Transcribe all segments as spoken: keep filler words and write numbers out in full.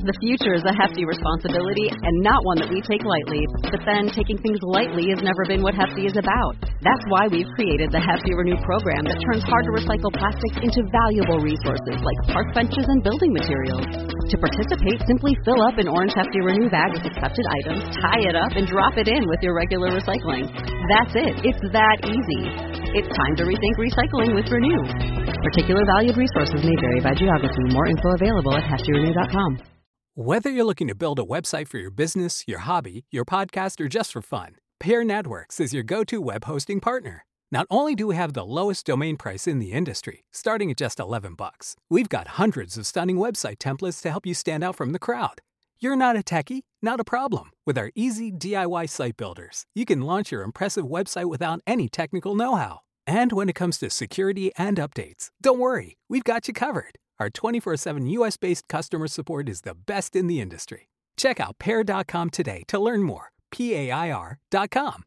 The future is a hefty responsibility and not one that we take lightly. But then taking things lightly has never been what Hefty is about. That's why we've created the Hefty Renew program that turns hard-to-recycle plastics into valuable resources like park benches and building materials. To participate, simply fill up an orange Hefty Renew bag with accepted items, tie it up, and drop it in with your regular recycling. That's it. It's that easy. It's time to rethink recycling with Renew. Particular valued resources may vary by geography. More info available at hefty renew dot com. Whether you're looking to build a website for your business, your hobby, your podcast, or just for fun, Pair Networks is your go-to web hosting partner. Not only do we have the lowest domain price in the industry, starting at just eleven bucks, we've got hundreds of stunning website templates to help you stand out from the crowd. You're not a techie? Not a problem. With our easy D I Y site builders, you can launch your impressive website without any technical know-how. And when it comes to security and updates, don't worry, we've got you covered. Our twenty-four seven U S-based customer support is the best in the industry. Check out pair dot com today to learn more. P A I R dot com.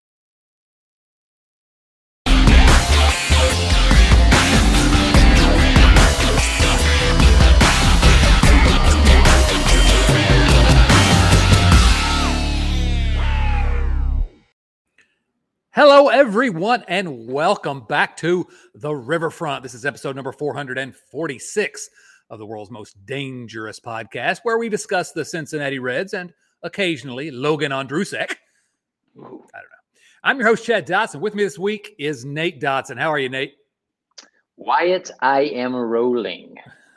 Hello, everyone, and welcome back to The Riverfront. This is episode number four hundred forty-six of the world's most dangerous podcast, where we discuss the Cincinnati Reds and occasionally Logan Ondrusek. Ooh, I don't know. I'm your host, Chad Dotson. With me this week is Nate Dotson. How are you, Nate? Wyatt, I am rolling.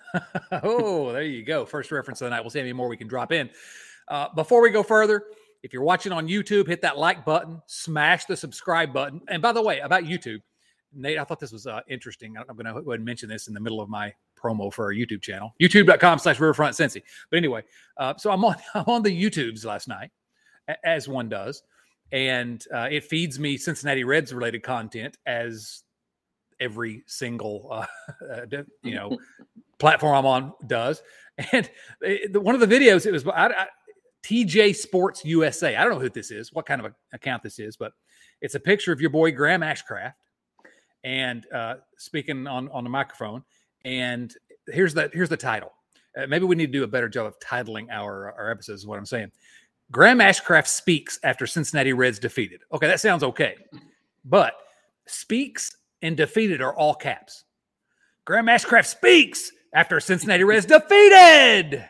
Oh, there you go. First reference of the night. We'll see how many more we can drop in. Uh, before we go further, if you're watching on YouTube, hit that like button, smash the subscribe button. And by the way, about YouTube, Nate, I thought this was uh, interesting. I'm going to go ahead and mention this in the middle of my promo for our YouTube channel, youtube.com slash Riverfront Cincy. But anyway, uh, so I'm on, I'm on the YouTubes last night, as one does, and uh, it feeds me Cincinnati Reds related content as every single, uh, you know, platform I'm on does. And it, one of the videos, it was, I, I T J Sports U S A. I don't know who this is, what kind of a, account this is, but it's a picture of your boy Graham Ashcraft and uh, speaking on, on the microphone. And here's the here's the title. Uh, maybe we need to do a better job of titling our our episodes. Is what I'm saying. Graham Ashcraft speaks after Cincinnati Reds defeated. Okay, that sounds okay, but speaks and defeated are all caps. Graham Ashcraft speaks after Cincinnati Reds defeated.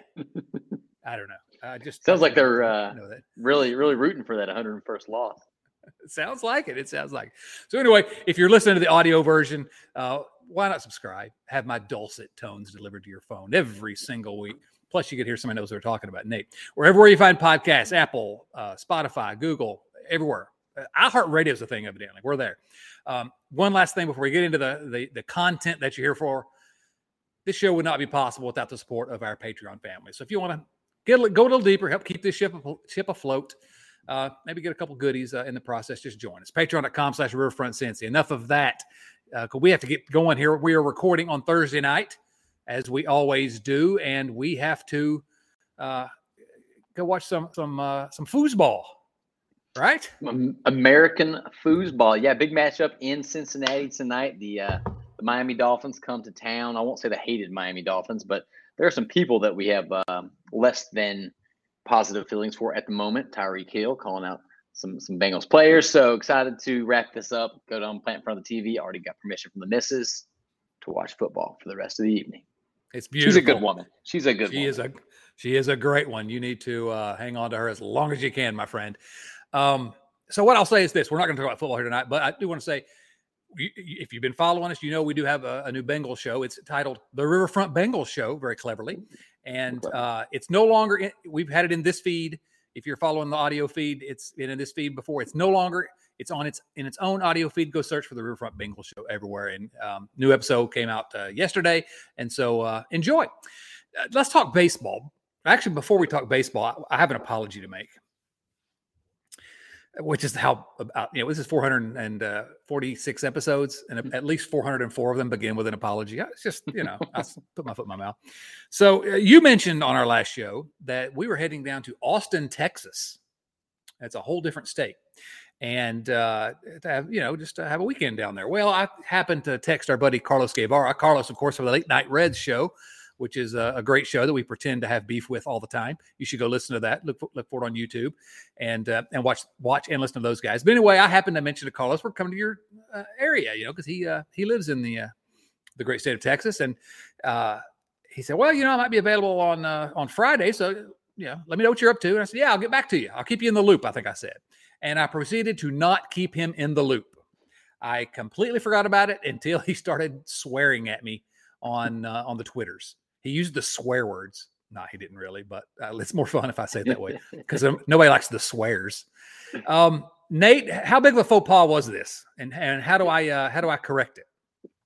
I don't know. I just sounds like they're uh, really, really rooting for that one hundred first loss. It sounds like it. It sounds like it. So anyway, if you're listening to the audio version, uh, why not subscribe? Have my dulcet tones delivered to your phone every single week. Plus, you can hear somebody knows what we're talking about, Nate. Wherever you find podcasts, Apple, uh, Spotify, Google, everywhere. Uh, iHeartRadio is a thing, evidently. We're there. Um, one last thing before we get into the, the the content that you're here for. This show would not be possible without the support of our Patreon family. So if you want to Get go a little deeper, help keep this ship ship afloat. Uh, maybe get a couple goodies uh, in the process. Just join us. Patreon.com slash Riverfront Cincy. Enough of that. Uh, we have to get going here. We are recording on Thursday night, as we always do, and we have to uh, go watch some some uh, some foosball, right? American foosball. Yeah, big matchup in Cincinnati tonight. The uh, the Miami Dolphins come to town. I won't say the hated Miami Dolphins, but there are some people that we have um, less than positive feelings for at the moment. Tyreek Hill calling out some some Bengals players. So excited to wrap this up. Go down, plant in front of the T V. Already got permission from the missus to watch football for the rest of the evening. It's beautiful. She's a good woman. She's a good she woman. Is a, she is a great one. You need to uh, hang on to her as long as you can, my friend. Um, so what I'll say is this. We're not going to talk about football here tonight, but I do want to say, if you've been following us, you know we do have a, a new Bengals show. It's titled The Riverfront Bengals Show, very cleverly. And uh, it's no longer, in, we've had it in this feed. If you're following the audio feed, it's been in this feed before. It's no longer, it's on its in its own audio feed. Go search for The Riverfront Bengals Show everywhere. And um, new episode came out uh, yesterday. And so uh, enjoy. Uh, let's talk baseball. Actually, before we talk baseball, I, I have an apology to make. Which is how, uh, you know, this is four hundred forty-six episodes, and at least four hundred four of them begin with an apology. It's just, you know, I put my foot in my mouth. So uh, you mentioned on our last show that we were heading down to Austin, Texas. That's a whole different state. And, uh, to have, you know, just to have a weekend down there. Well, I happened to text our buddy Carlos Guevara. Carlos, of course, for the Late Night Reds show, which is a, a great show that we pretend to have beef with all the time. You should go listen to that. Look, look for it on YouTube and uh, and watch watch and listen to those guys. But anyway, I happened to mention to Carlos, we're coming to your uh, area, you know, because he uh, he lives in the uh, the great state of Texas, and uh, he said, well, you know, I might be available on uh, on Friday, so you know, let me know what you're up to. And I said, yeah, I'll get back to you. I'll keep you in the loop, I think I said. And I proceeded to not keep him in the loop. I completely forgot about it until he started swearing at me on uh, on the Twitters. He used the swear words. No, he didn't really, but uh, it's more fun if I say it that way because nobody likes the swears. Um, Nate, how big of a faux pas was this, and and how do I uh, how do I correct it?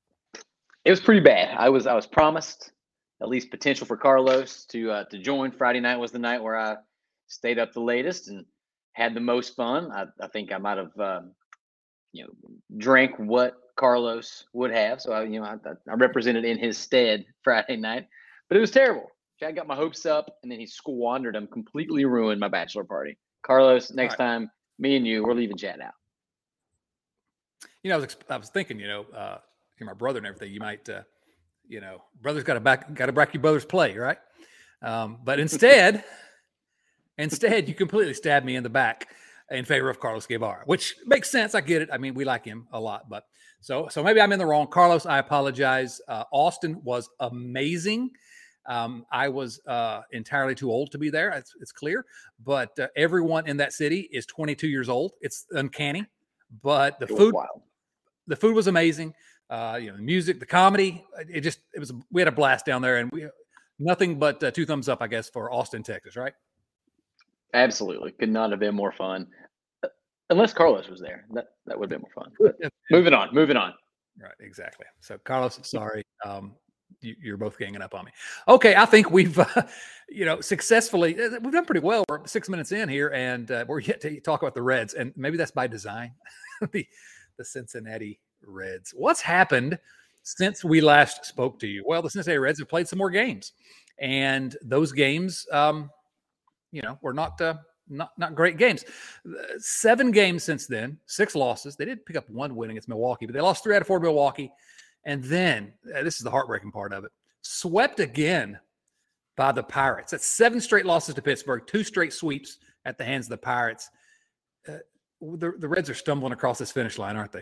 It was pretty bad. I was I was promised at least potential for Carlos to uh, to join. Friday night was the night where I stayed up the latest and had the most fun. I, I think I might have um, you know drank what Carlos would have, so I you know I, I represented in his stead Friday night, but it was terrible. I got my hopes up, and then he squandered them, completely ruined my bachelor party. Carlos, next right. time, me and you, we're leaving Chad out. You know, I was I was thinking, you know, uh, you're my brother and everything. You might, uh, you know, brother's got to back, got to back your brother's play, right? Um, but instead, instead, you completely stabbed me in the back in favor of Carlos Guevara, which makes sense. I get it. I mean, we like him a lot, but so so maybe I'm in the wrong. Carlos, I apologize. Uh, Austin was amazing. Um, I was uh, entirely too old to be there. It's, it's clear, but uh, everyone in that city is twenty-two years old. It's uncanny, but the food, wild. the food was amazing. Uh, you know, the music, the comedy, it just, it was, we had a blast down there, and we, nothing but uh, two thumbs up, I guess, for Austin, Texas, right? Absolutely. Could not have been more fun. Unless Carlos was there. That, that would have been more fun. But moving on, moving on. Right. Exactly. So Carlos, sorry. Um, You, you're both ganging up on me. Okay, I think we've, uh, you know, successfully, we've done pretty well. We're six minutes in here, and uh, we're yet to talk about the Reds, and maybe that's by design. the the Cincinnati Reds. What's happened since we last spoke to you? Well, the Cincinnati Reds have played some more games, and those games, um, you know, were not uh, not not great games. Seven games since then, six losses. They did pick up one win against Milwaukee, but they lost three out of four to Milwaukee. And then, uh, this is the heartbreaking part of it, swept again by the Pirates. That's seven straight losses to Pittsburgh, two straight sweeps at the hands of the Pirates. Uh, the, the Reds are stumbling across this finish line, aren't they?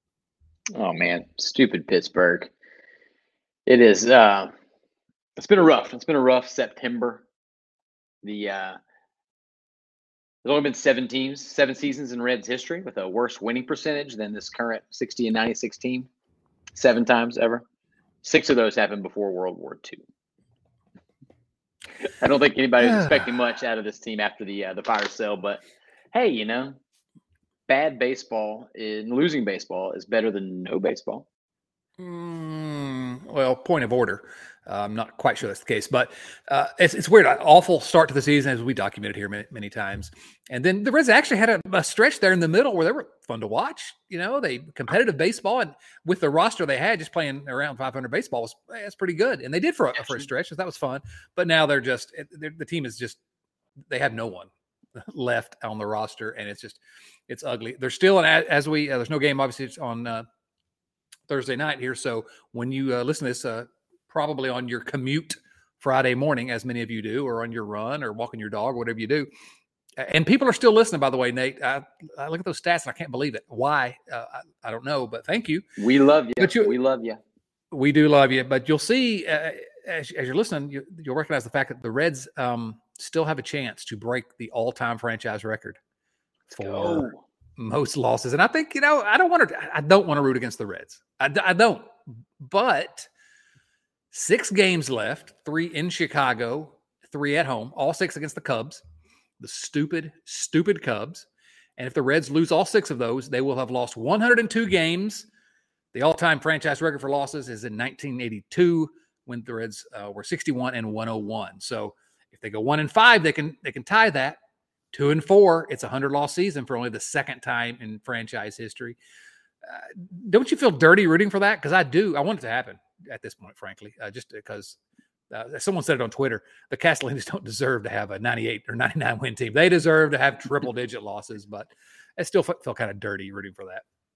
Oh, man. Stupid Pittsburgh. It is. Uh, it's been a rough. It's been a rough September. The uh, There's only been seven teams, seven seasons in Reds history with a worse winning percentage than this current sixty and ninety-six team. Seven times ever. Six of those happened before World War Two. I don't think anybody was expecting much out of this team after the uh, the fire sale, but hey, you know, bad baseball in losing baseball is better than no baseball. Mm, well, point of order. Uh, I'm not quite sure that's the case, but uh, it's, it's weird. An awful start to the season, as we documented here many, many times. And then the Reds actually had a, a stretch there in the middle where they were fun to watch. You know, they competitive baseball, and with the roster they had, just playing around five hundred baseball was that's pretty good. And they did for a, for a stretch, so that was fun. But now they're just they're, the team is just they have no one left on the roster, and it's just it's ugly. There's still an as we uh, there's no game obviously it's on uh, Thursday night here. So when you uh, listen to this. Uh, probably on your commute Friday morning, as many of you do, or on your run or walking your dog, whatever you do. And people are still listening, by the way, Nate. I, I look at those stats and I can't believe it. Why? Uh, I, I don't know, but thank you. We love you. But you we love you. We do love you. But you'll see, uh, as, as you're listening, you, you'll recognize the fact that the Reds um, still have a chance to break the all-time franchise record for oh. most losses. And I think, you know, I don't want to, I don't want to root against the Reds. I, I don't. But six games left, three in Chicago, three at home, all six against the Cubs, the stupid, stupid Cubs. And if the Reds lose all six of those, they will have lost one hundred two games. The all-time franchise record for losses is in nineteen eighty-two when the Reds uh, were sixty-one and one oh one. So if they go one and five, they can they can tie that. Two and four, it's a hundred-loss season for only the second time in franchise history. Uh, don't you feel dirty rooting for that? Because I do. I want it to happen at this point, frankly, uh, just because uh, someone said it on Twitter, the Castellanos don't deserve to have a ninety-eight or ninety-nine win team. They deserve to have triple digit losses, but I still feel kind of dirty rooting for that.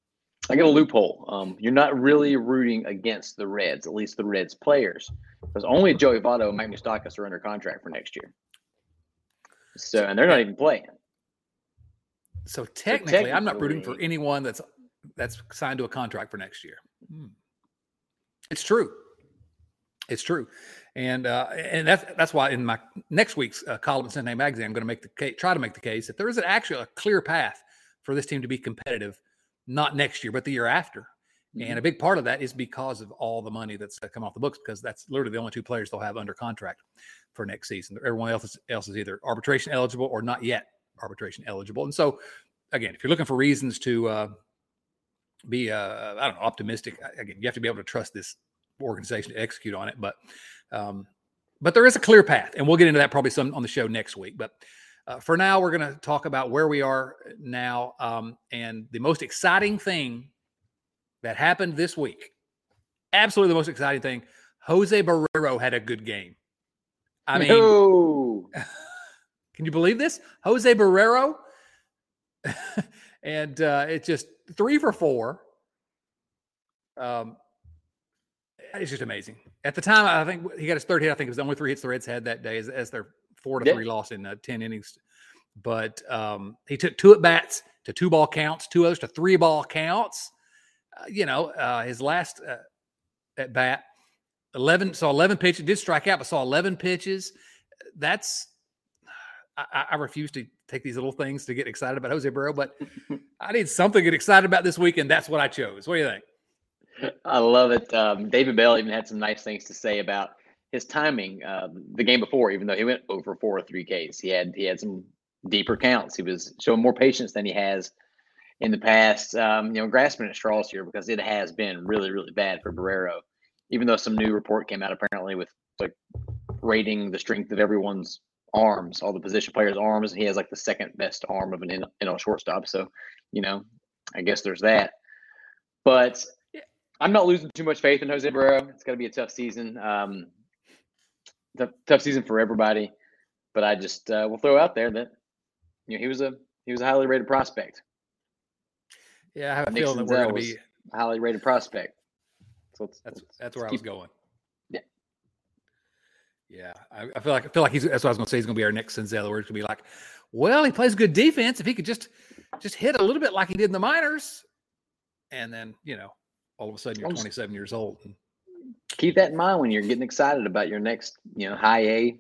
I got a loophole. Um, you're not really rooting against the Reds, at least the Reds players, because only Joey Votto and Mike Moustakas are under contract for next year. So, and they're not even playing. So technically, so technically I'm not rooting for anyone that's that's signed to a contract for next year. Hmm. It's true. It's true. And uh, and that's that's why in my next week's uh, column in Cincinnati Magazine, I'm going to make the case, try to make the case that there is actually a clear path for this team to be competitive, not next year, but the year after. Mm-hmm. And a big part of that is because of all the money that's come off the books, because that's literally the only two players they'll have under contract for next season. Everyone else is, else is either arbitration eligible or not yet arbitration eligible. And so, again, if you're looking for reasons to uh, be, uh, I don't know, optimistic, again, you have to be able to trust this organization to execute on it. But um, but there is a clear path, and we'll get into that probably some on the show next week. But uh, for now, we're going to talk about where we are now. Um, and the most exciting thing that happened this week, absolutely the most exciting thing, Jose Barrero had a good game. I mean, no. Can you believe this? Jose Barrero. and uh, it's just three for four. Um, it's just amazing. At the time, I think he got his third hit. I think it was the only three hits the Reds had that day as, as their four to yeah. three loss in uh, ten innings. But um, he took two at bats to two ball counts, two others to three ball counts. Uh, you know, uh, his last uh, at bat, eleven saw eleven pitches. Did strike out, but saw eleven pitches. That's I, I refuse to take these little things to get excited about Jose Barrero, but I need something to get excited about this weekend. That's what I chose. What do you think? I love it. Um, David Bell even had some nice things to say about his timing uh, the game before, even though he went over four or three Ks. He had he had some deeper counts. He was showing more patience than he has in the past, um, you know, grasping at straws here, because it has been really, really bad for Barrero, even though some new report came out apparently with like rating the strength of everyone's arms, all the position players' arms. He has like the second best arm of an N L shortstop. So, you know, I guess there's that. But I'm not losing too much faith in Jose Barrero. It's going to be a tough season. Um, tough, tough season for everybody. But I just uh, will throw out there that, you know, he was a he was a highly rated prospect. Yeah, I have a Nick feeling that we're going to be a highly rated prospect. So let's, that's let's, that's where let's I was going. Yeah, yeah. I, I feel like I feel like he's that's what I was going to say. He's going to be our next Senzel. Where it's going to be like, well, he plays good defense. If he could just just hit a little bit like he did in the minors, and then you know, all of a sudden you're twenty-seven years old. And, keep that in mind when you're getting excited about your next, you know, high A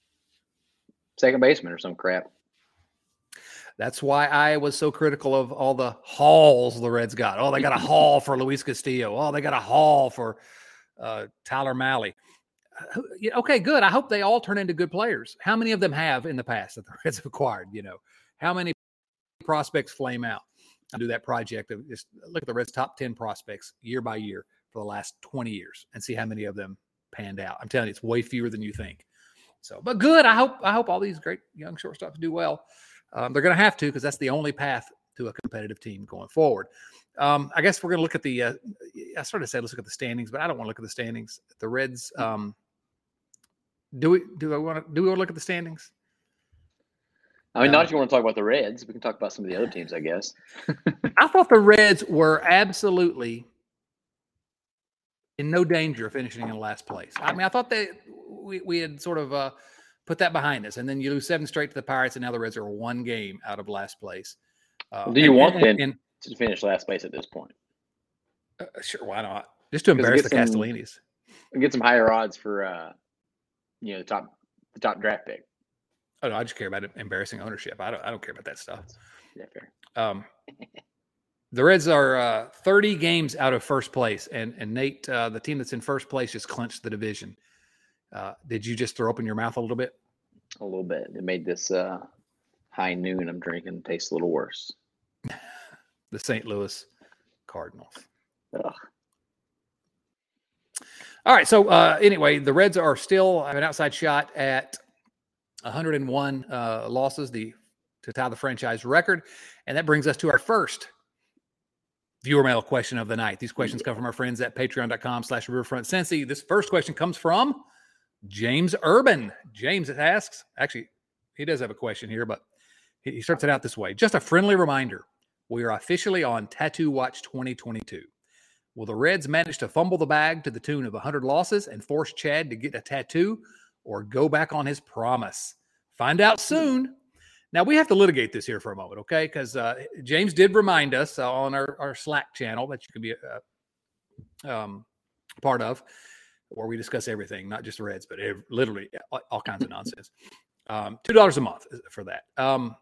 second baseman or some crap. That's why I was so critical of all the hauls the Reds got. Oh, they got a haul for Luis Castillo. Oh, they got a haul for uh, Tyler Mahle. Uh, okay, good. I hope they all turn into good players. How many of them have in the past that the Reds have acquired? You know, how many prospects flame out? I do that project of just look at the Reds' top ten prospects year by year for the last twenty years and see how many of them panned out. I'm telling you, it's way fewer than you think. So, but good. I hope I hope all these great young shortstops do well. Um, they're going to have to, because that's the only path to a competitive team going forward. Um, I guess we're going to look at the. Uh, I started to say let's look at the standings, but I don't want to look at the standings. The Reds. Um, do we? Do I want to? Do we want to look at the standings? I mean, not if you want to talk about the Reds. We can talk about some of the other teams, I guess. I thought the Reds were absolutely in no danger of finishing in last place. I mean, I thought they we, we had sort of uh, put that behind us, and then you lose seven straight to the Pirates, and now the Reds are one game out of last place. Uh, Do you and, want and, them and, to finish last place at this point? Uh, sure, why not? Just to embarrass the some, Castellinis. Get some higher odds for uh, you know the top the top draft pick. Oh no, I just care about embarrassing ownership. I don't. I don't care about that stuff. Yeah, fair. Um, the Reds are uh, thirty games out of first place, and and Nate, uh, the team that's in first place, just clinched the division. Uh, did you just throw open your mouth a little bit? A little bit. It made this uh, high noon I'm drinking taste a little worse. The Saint Louis Cardinals. Ugh. All right. So uh, anyway, the Reds are still have an outside shot at one hundred one uh, losses, the to tie the franchise record, and that brings us to our first viewer mail question of the night. These questions come from our friends at patreon.com slash Riverfront Cincy. This first question comes from James Urban. James asks, actually, he does have a question here, but he starts it out this way. Just a friendly reminder, We are officially on Tattoo Watch twenty twenty-two. Will the Reds manage to fumble the bag to the tune of one hundred losses and force Chad to get a tattoo or go back on his promise? Find out soon. Now, we have to litigate this here for a moment, okay? Because uh, James did remind us uh, on our, our Slack channel that you can be uh, um, part of, where we discuss everything, not just the Reds, but every, literally all, all kinds of nonsense. Um, two dollars a month for that. Um,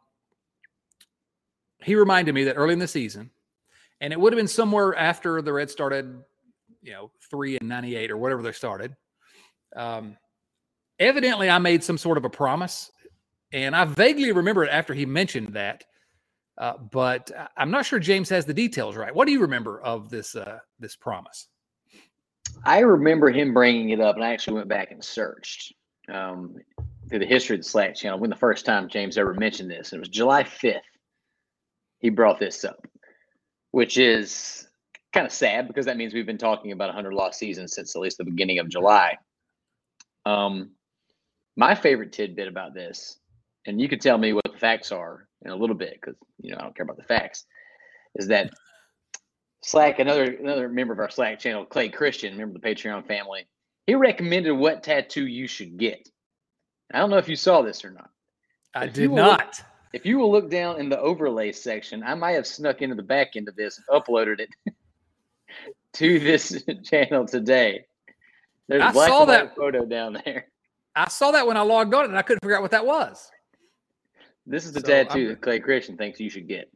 he reminded me that early in the season, and it would have been somewhere after the Reds started, you know, three and ninety-eight or whatever they started. Um, evidently, I made some sort of a promise. And I vaguely remember it after he mentioned that, uh, but I'm not sure James has the details right. What do you remember of this uh, this promise? I remember him bringing it up, and I actually went back and searched um, through the history of the Slack channel when the first time James ever mentioned this. And it was July fifth he brought this up, which is kind of sad because that means we've been talking about a one hundred loss season since at least the beginning of July. Um, my favorite tidbit about this, and you could tell me what the facts are in a little bit because, you know, I don't care about the facts, is that Slack, another another member of our Slack channel, Clay Christian, member of the Patreon family, he recommended what tattoo you should get. I don't know if you saw this or not. I If did you will not. Look, if you will look down in the overlay section, I might have snuck into the back end of this and uploaded it to this channel today. There's a I black saw and white that photo down there. I saw that when I logged on, and I couldn't figure out what that was. This is the So, tattoo I'm- that Clay Christian thinks you should get.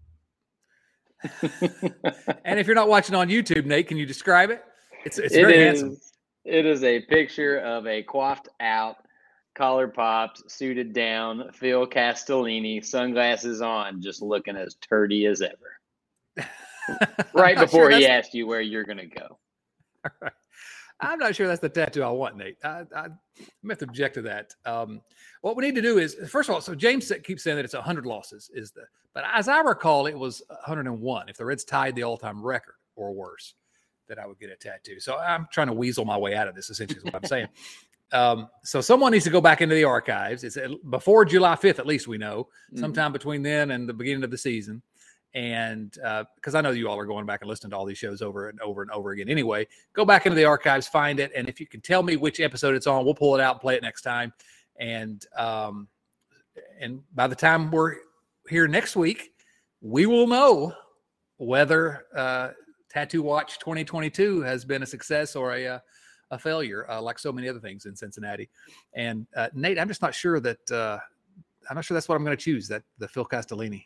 And if you're not watching on YouTube, Nate, can you describe it? It's it's It very is- handsome. It is a picture of a coiffed out, collar pops, suited down, Phil Castellini, sunglasses on, just looking as turdy as ever. Right I'm not before sure he that's- asked you where you're going to go. I'm not sure that's the tattoo I want, Nate. I, I, I'm gonna have to object to that. Um, what we need to do is, first of all, so James said- keeps saying that it's one hundred losses, is the, but as I recall, it was one hundred one. If the Reds tied the all-time record or worse, that I would get a tattoo. So I'm trying to weasel my way out of this. Essentially, is what I'm saying. Um, so someone needs to go back into the archives. It's at- before July fifth, at least we know, Mhm. sometime between then and the beginning of the season. And because uh, I know you all are going back and listening to all these shows over and over and over again anyway, go back into the archives, find it. And if you can tell me which episode it's on, we'll pull it out and play it next time. And um, and by the time we're here next week, we will know whether uh, Tattoo Watch twenty twenty-two has been a success or a uh, a failure, uh, like so many other things in Cincinnati. And uh, Nate, I'm just not sure that uh, I'm not sure that's what I'm going to choose. That the Phil Castellini.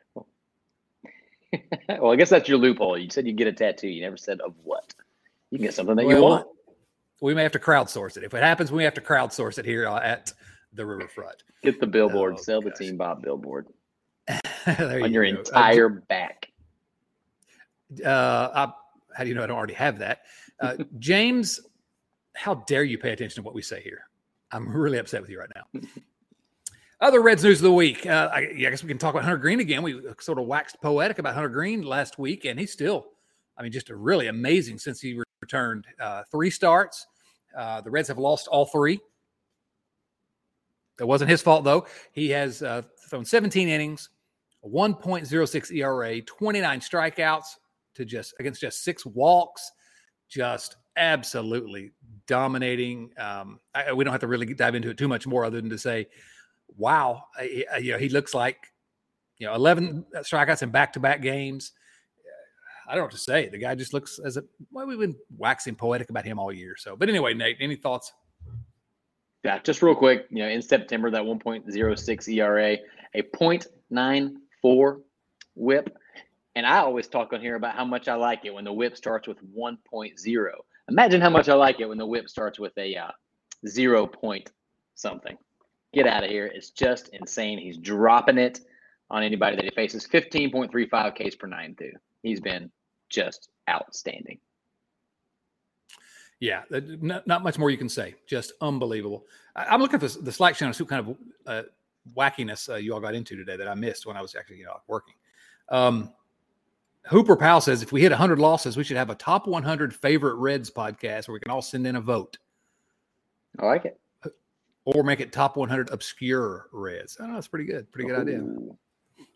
Well, I guess that's your loophole. You said you get a tattoo. You never said of what. You can get something that you Well, want. We may have to crowdsource it. If it happens, we have to crowdsource it here uh, at the Riverfront. Get the billboard. Oh, Sell the gosh. Team Bob billboard There on you your go. entire back. Uh, I, how do you know I don't already have that? Uh, James, how dare you pay attention to what we say here? I'm really upset with you right now. Other Reds news of the week. Uh, I, yeah, I guess we can talk about Hunter Green again. We sort of waxed poetic about Hunter Green last week, and he's still, I mean, just a really amazing since he returned. Uh, three starts. Uh, the Reds have lost all three. It wasn't his fault, though. He has uh, thrown seventeen innings, a one point oh six E R A, twenty-nine strikeouts to just against just six walks. Just absolutely dominating. Um, I, we don't have to really dive into it too much more other than to say, wow, I, I, you know, he looks like, you know, eleven strikeouts in back-to-back games. I don't know what to say. The guy just looks as a, well, we've been waxing poetic about him all year. So, but anyway, Nate, any thoughts? Yeah, just real quick, you know, in September, that one point oh six E R A, a point nine four whip. And I always talk on here about how much I like it when the whip starts with one point oh. Imagine how much I like it when the whip starts with a uh, zero point something. Get out of here. It's just insane. He's dropping it on anybody that he faces. fifteen point three five Ks per nine, too. He's been just outstanding. Yeah, not, not much more you can say. Just unbelievable. I, I'm looking at the, the Slack channel, see what kind of uh, wackiness uh, you all got into today that I missed when I was actually, you know, working. Um, Hooper Powell says if we hit one hundred losses, we should have a top one hundred favorite Reds podcast where we can all send in a vote. I like it. Or make it top one hundred obscure Reds. I don't know. It's pretty good. Pretty good idea. Ooh.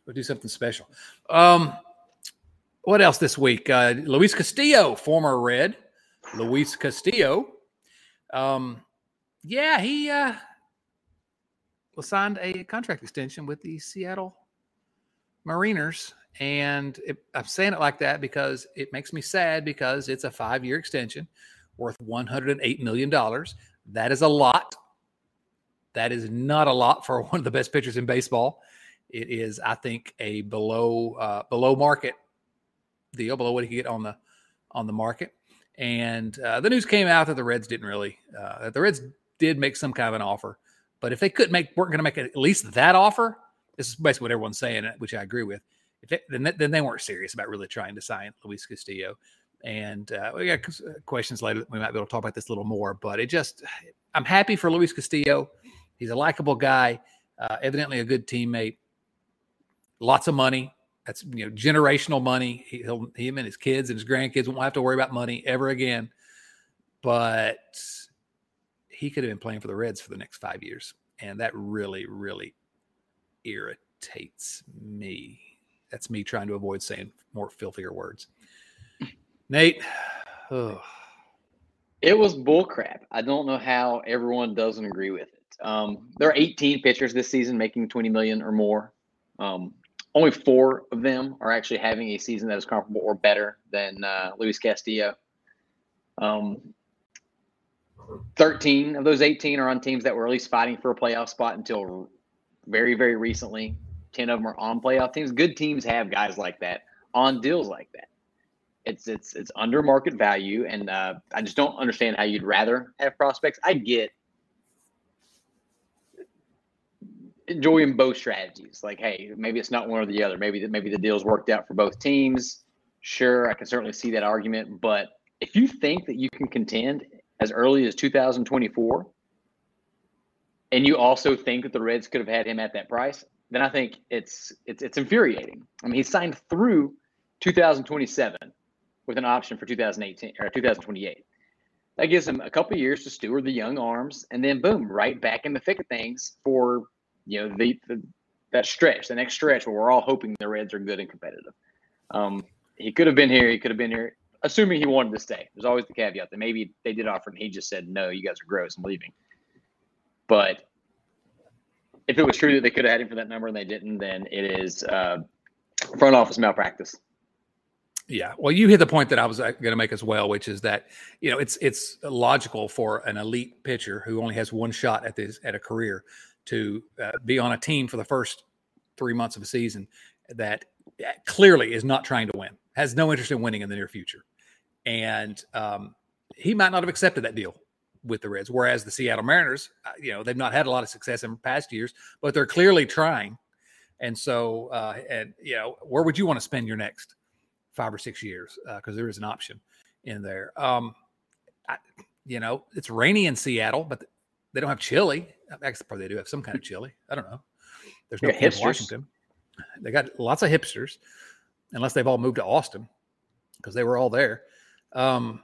We'll do something special. Um, what else this week? Uh, Luis Castillo, former Red. Luis Castillo. Um, yeah, he uh, was signed a contract extension with the Seattle Mariners. And it, I'm saying it like that because it makes me sad because it's a five-year extension worth one hundred eight million dollars. That is a lot. That is not a lot for one of the best pitchers in baseball. It is, I think, a below uh, below market deal, below what he could get on the on the market. And uh, the news came out that the Reds didn't really uh, that the Reds did make some kind of an offer, but if they couldn't make weren't going to make at least that offer, this is basically what everyone's saying, which I agree with. If they, then, then they weren't serious about really trying to sign Luis Castillo. And uh, we got questions later. We might be able to talk about this a little more, but it just, I'm happy for Luis Castillo. He's a likable guy, uh, evidently a good teammate, lots of money. That's, you know, generational money. He, he'll, him and his kids and his grandkids won't have to worry about money ever again. But he could have been playing for the Reds for the next five years. And that really, really irritates me. That's me trying to avoid saying more filthier words. Nate. Oh. It was bullcrap. I don't know how everyone doesn't agree with it. Um, there are eighteen pitchers this season making twenty million dollars or more. Um, only four of them are actually having a season that is comparable or better than uh, Luis Castillo. Um, thirteen of those eighteen are on teams that were at least fighting for a playoff spot until very, very recently. ten of them are on playoff teams. Good teams have guys like that on deals like that. It's it's it's under market value, and uh, I just don't understand how you'd rather have prospects. I get enjoying both strategies. Like, hey, maybe it's not one or the other. Maybe maybe the deal's worked out for both teams. Sure, I can certainly see that argument. But if you think that you can contend as early as two thousand twenty-four, and you also think that the Reds could have had him at that price, then I think it's it's it's infuriating. I mean, he signed through two thousand twenty-seven with an option for two thousand eighteen or two thousand twenty-eight. That gives him a couple of years to steward the young arms, and then boom, right back in the thick of things for, you know, the, the that stretch, the next stretch where we're all hoping the Reds are good and competitive. Um, he could have been here. He could have been here, assuming he wanted to stay. There's always the caveat that maybe they did offer and he just said, no, you guys are gross, I'm leaving. But if it was true that they could have had him for that number and they didn't, then it is uh, front office malpractice. Yeah. Well, you hit the point that I was going to make as well, which is that, you know, it's it's logical for an elite pitcher who only has one shot at this at a career to uh, be on a team for the first three months of a season that clearly is not trying to win, has no interest in winning in the near future. And um, he might not have accepted that deal with the Reds, whereas the Seattle Mariners, uh, you know, they've not had a lot of success in past years, but they're clearly trying. And so, uh, and, you know, where would you want to spend your next five or six years? Because uh, there is an option in there. Um, I, you know, it's rainy in Seattle, but they don't have chili. Actually, probably they do have some kind of chili. I don't know. There's no Camp Washington. They got lots of hipsters, unless they've all moved to Austin because they were all there. Um,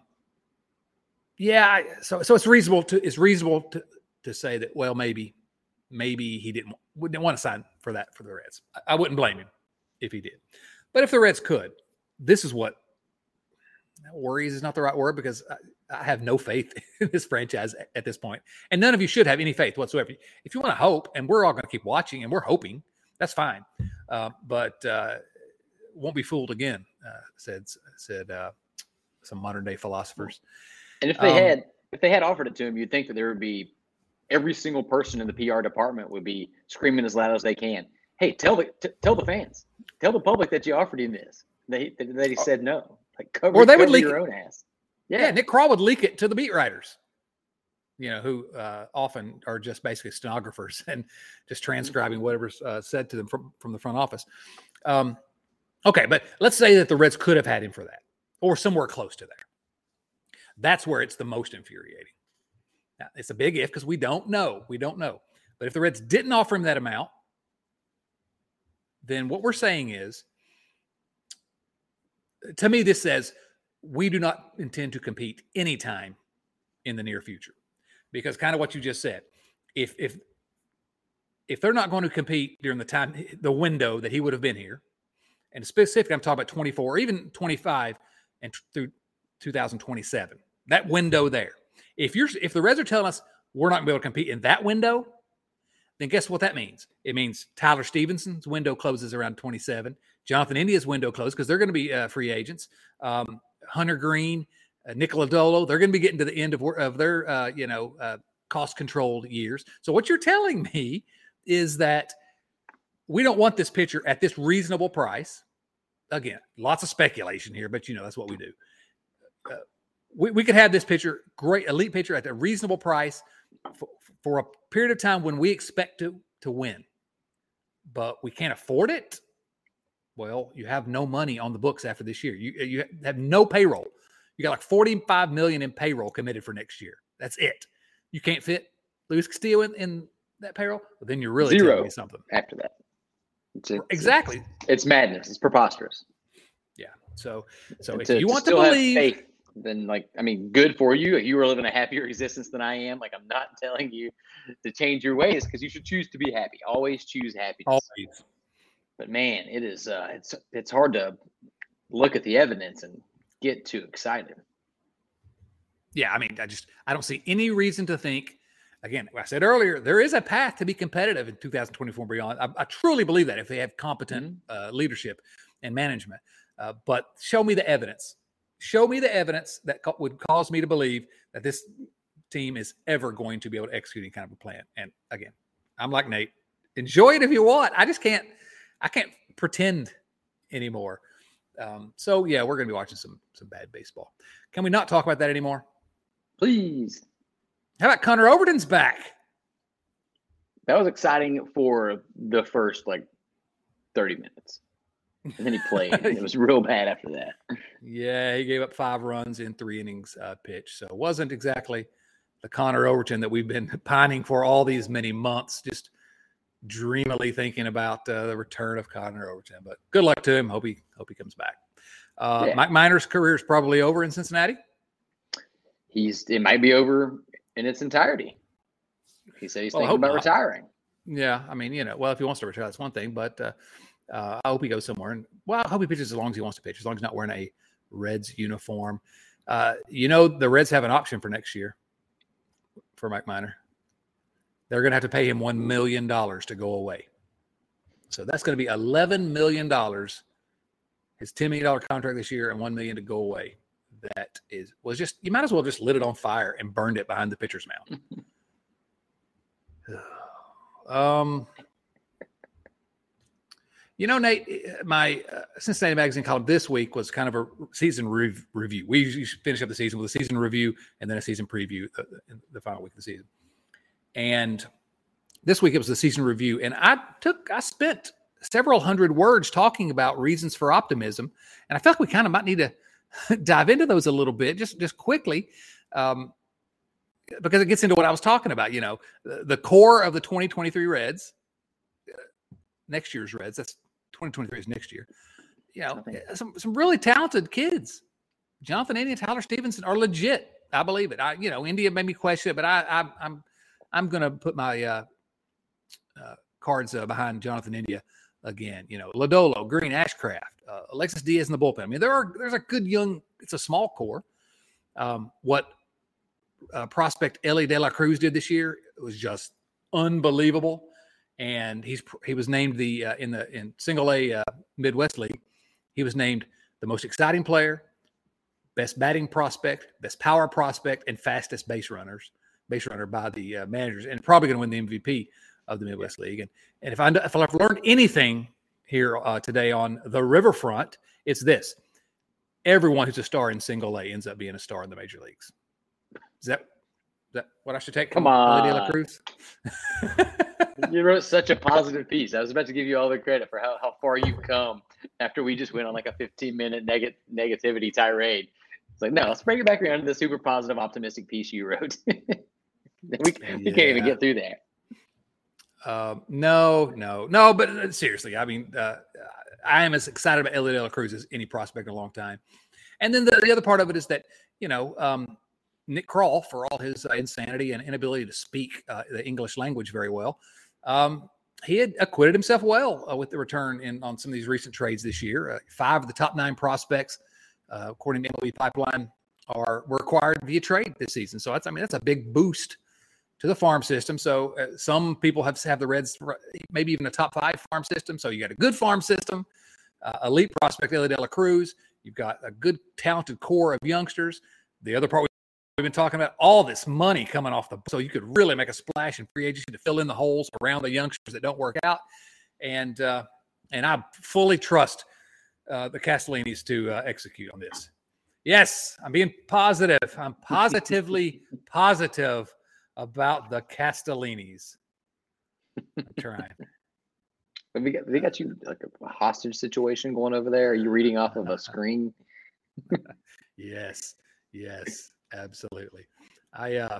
yeah, so so it's reasonable to it's reasonable to to say that, well, maybe maybe he didn't wouldn't want to sign for that for the Reds. I, I wouldn't blame him if he did. But if the Reds could, this is what worries is not the right word, because I, I have no faith in this franchise at, at this point. And none of you should have any faith whatsoever. If you want to hope, and we're all going to keep watching and we're hoping, that's fine. Uh, but uh, won't be fooled again, uh, said said uh, some modern day philosophers. And if they um, had if they had offered it to him, you'd think that there would be every single person in the P R department would be screaming as loud as they can. Hey, tell the t- tell the fans, tell the public that you offered him this. They that he said no. Like cover, or they cover would leak your it. own ass. Yeah. yeah, Nick Kroll would leak it to the beat writers, you know, who uh, often are just basically stenographers and just transcribing whatever's uh, said to them from, from the front office. Um, okay, but let's say that the Reds could have had him for that, or somewhere close to there. That's where it's the most infuriating. Now, it's a big if because we don't know. We don't know. But if the Reds didn't offer him that amount, then what we're saying is, to me, this says we do not intend to compete anytime in the near future. Because kind of what you just said, if if if they're not going to compete during the time, the window that he would have been here, and specifically I'm talking about twenty-four or even twenty-five and t- through two thousand twenty-seven, that window there. If you're, if the Reds are telling us we're not going to be able to compete in that window, then guess what that means? It means Tyler Stevenson's window closes around twenty-seven. Jonathan India's window closed because they're going to be uh, free agents. Um, Hunter Green, uh, Nick Lodolo, they're going to be getting to the end of, of their, uh, you know, uh, cost-controlled years. So what you're telling me is that we don't want this pitcher at this reasonable price. Again, lots of speculation here, but, you know, that's what we do. Uh, we, we could have this pitcher, great elite pitcher at a reasonable price for, for a period of time when we expect to, to win, but we can't afford it. Well, you have no money on the books after this year. You, you have no payroll. You got like forty-five million dollars in payroll committed for next year. That's it. You can't fit Luis Castillo in, in that payroll. Well, then you're really Zero telling me something. After that. It's, it's, exactly. It's, it's madness. It's preposterous. Yeah. So, so and if to, you to want to still believe, have faith, then like, I mean, good for you. You were living a happier existence than I am. Like, I'm not telling you to change your ways because you should choose to be happy. Always choose happiness. always. But man, it is uh, it's it's hard to look at the evidence and get too excited. Yeah, I mean, I just I don't see any reason to think. Again, I said earlier, there is a path to be competitive in two thousand twenty-four and beyond. I, I truly believe that if they have competent uh, leadership and management. Uh, but show me the evidence. Show me the evidence that co- would cause me to believe that this team is ever going to be able to execute any kind of a plan. And again, I'm like Nate. Enjoy it if you want. I just can't. I can't pretend anymore. Um, so yeah, we're going to be watching some some bad baseball. Can we not talk about that anymore? Please. How about Connor Overton's back? That was exciting for the first like thirty minutes. And then he played. And it was real bad after that. Yeah, he gave up five runs in three innings uh, pitch. So it wasn't exactly the Connor Overton that we've been pining for all these many months, just dreamily thinking about uh, the return of Connor Overton. But good luck to him. Hope he hope he comes back. Uh, Yeah. Mike Minor's career is probably over in Cincinnati. He's it might be over in its entirety. He said he's Well, I thinking hope about not. retiring. Yeah, I mean, you know, well, if he wants to retire, that's one thing. But uh, uh, I hope he goes somewhere. And well, I hope he pitches as long as he wants to pitch, as long as he's not wearing a Reds uniform. Uh, you know, the Reds have an option for next year for Mike Minor. They're going to have to pay him one million dollars to go away. So that's going to be eleven million dollars, his ten million dollars contract this year, and one million dollars to go away. That is was just, you might as well just lit it on fire and burned it behind the pitcher's mound. um, you know, Nate, my uh, Cincinnati Magazine column this week was kind of a season rev- review. We usually finish up the season with a season review and then a season preview uh, in the final week of the season. And this week it was the season review. And I took, I spent several hundred words talking about reasons for optimism. And I feel like we kind of might need to dive into those a little bit, just, just quickly, um, because it gets into what I was talking about. You know, the, the core of the twenty twenty-three Reds, uh, next year's Reds, that's twenty twenty-three is next year. You know, some, some really talented kids. Jonathan India and Tyler Stevenson are legit. I believe it. I, you know, India made me question it, but I, I I'm, I'm going to put my uh, uh, cards uh, behind Jonathan India again. You know, Lodolo, Green, Ashcraft, uh, Alexis Diaz in the bullpen. I mean, there are there's a good young. It's a small core. Um, what uh, prospect Ellie De La Cruz did this year was just unbelievable, and he's he was named the uh, in the in Single A uh, Midwest League. He was named the most exciting player, best batting prospect, best power prospect, and fastest base runners. base runner by the uh, managers, and probably going to win the M V P of the Midwest League. And and if I if I've learned anything here uh, today on the Riverfront, it's this: everyone who's a star in Single A ends up being a star in the major leagues. Is that is that what I should take? Come from on. De La Cruz? You wrote such a positive piece. I was about to give you all the credit for how, how far you've come after we just went on like a fifteen minute neg- negativity tirade. It's like, no, let's bring it back around to the super positive, optimistic piece you wrote. we, we can't even get through that. Um, no, no, no, but uh, seriously, I mean, uh, I am as excited about Ellie De La Cruz as any prospect in a long time. And then the, the other part of it is that, you know, um, Nick Kroll, for all his uh, insanity and inability to speak uh, the English language very well, um, he had acquitted himself well uh, with the return in on some of these recent trades this year. Uh, five of the top nine prospects, uh, according to M L B Pipeline, are were acquired via trade this season. So that's I mean that's a big boost to the farm system. So uh, some people have have the Reds maybe even a top five farm system. So you got a good farm system, uh, elite prospect Elly De La Cruz. You've got a good talented core of youngsters. The other part we've been talking about, all this money coming off the, so you could really make a splash in free agency to fill in the holes around the youngsters that don't work out. And, uh, and I fully trust uh, the Castellinis to uh, execute on this. Yes, I'm being positive. I'm positively positive about the Castellinis. I'm trying. Have they got, have they got you like a hostage situation going over there? Are you reading off of a screen? Yes, yes, absolutely. I, uh,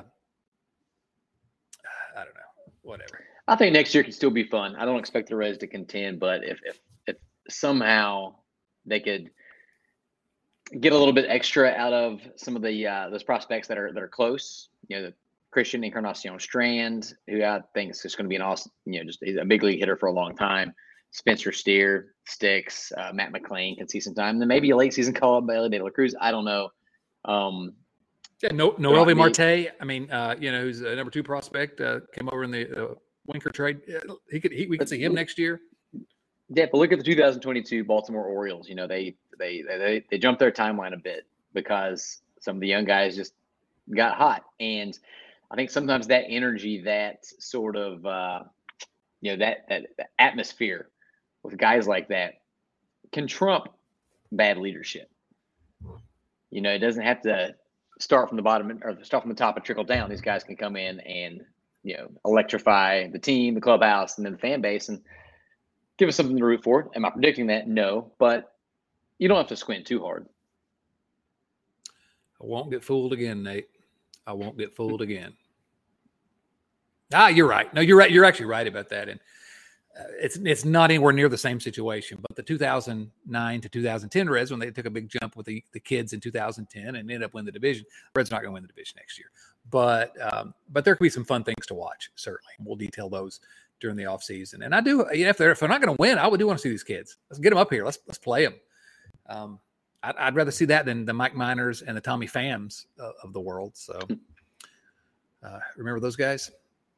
I don't know, whatever. I think next year can still be fun. I don't expect the Reds to contend, but if if, if somehow they could get a little bit extra out of some of the uh, those prospects that are that are close, you know, the Christian Encarnacion Strand, who I think is just going to be an awesome, you know, just he's a big league hitter for a long time. Spencer Steer, Sticks, uh, Matt McLean can see some time. Then maybe a late season call up by Elly De La Cruz. I don't know. Um, yeah, no, Noelvi Marte. I mean, uh, you know, who's a number two prospect, uh, came over in the uh, Winker trade. He could, he, we could see him next year. Yeah, but look at the two thousand twenty-two Baltimore Orioles. You know, they they they they jumped their timeline a bit because some of the young guys just got hot, and I think sometimes that energy, that sort of uh, you know that that atmosphere with guys like that can trump bad leadership. You know, it doesn't have to start from the bottom or start from the top and trickle down. These guys can come in and, you know, electrify the team, the clubhouse, and then the fan base and give us something to root for. Am I predicting that? No, but you don't have to squint too hard. I won't get fooled again, Nate. I won't get fooled again. Ah, you're right. No, you're right. You're actually right about that. And uh, it's it's not anywhere near the same situation. But the two thousand nine to two thousand ten Reds, when they took a big jump with the, the kids in two thousand ten and ended up winning the division, Reds not going to win the division next year. But um, but there could be some fun things to watch, certainly. We'll detail those during the offseason. And I do, you know, if they're if they're not going to win, I would do want to see these kids. Let's get them up here. Let's let's play them. Um, I'd, I'd rather see that than the Mike Miners and the Tommy Phams uh, of the world. So uh, remember those guys?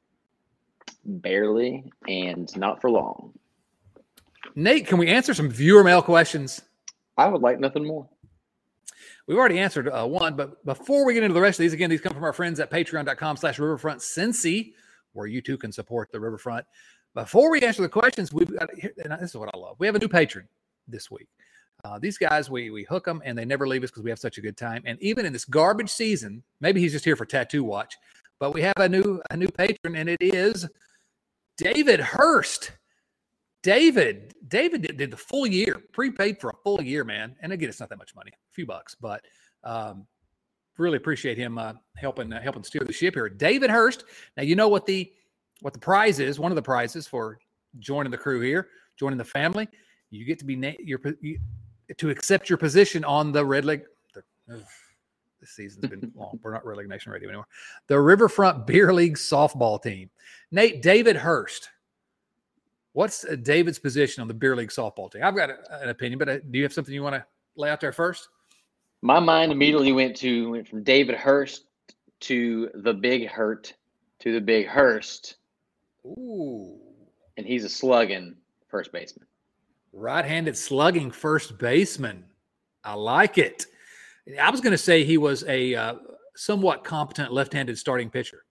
Barely, and not for long. Nate, can we answer some viewer mail questions? I would like nothing more. We've already answered uh, one, but before we get into the rest of these, again, these come from our friends at patreon.com slash Riverfront Cincy, where you too can support the Riverfront. Before we answer the questions, we've got, and this is what I love. We have a new patron this week. Uh, these guys, we we hook them, and they never leave us because we have such a good time. And even in this garbage season, maybe he's just here for tattoo watch, but we have a new a new patron, and it is David Hurst. David, David did, did the full year, prepaid for a full year, man. And again, it's not that much money, a few bucks, but um, really appreciate him uh, helping uh, helping steer the ship here. David Hurst. Now you know what the what the prize is. One of the prizes for joining the crew here, joining the family. You get to be na- your you, to accept your position on the Red Leg. The, ugh, this season's been long. We're not Red Leg Nation Radio anymore. The Riverfront Beer League softball team. Nate, David Hurst. What's uh, David's position on the Beer League softball team? I've got a, an opinion, but uh, do you have something you want to lay out there first? My mind immediately went to went from David Hurst to the Big Hurt to the Big Hurst. Ooh. And he's a slugging first baseman. Right-handed slugging first baseman. I like it. I was going to say he was a uh, somewhat competent left-handed starting pitcher.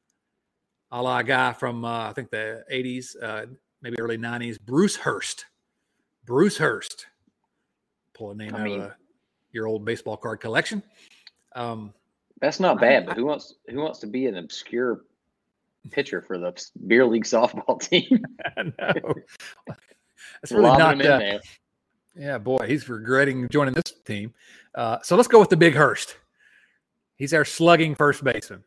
A la a guy from, uh, I think, the eighties, uh, maybe early nineties, Bruce Hurst. Bruce Hurst. Pull a name I out mean, of uh, your old baseball card collection. Um, that's not bad, I, but who wants who wants to be an obscure pitcher for the Beer League softball team? I know. That's really not uh, yeah, boy, he's regretting joining this team. Uh, so let's go with the Big Hurst. He's our slugging first baseman.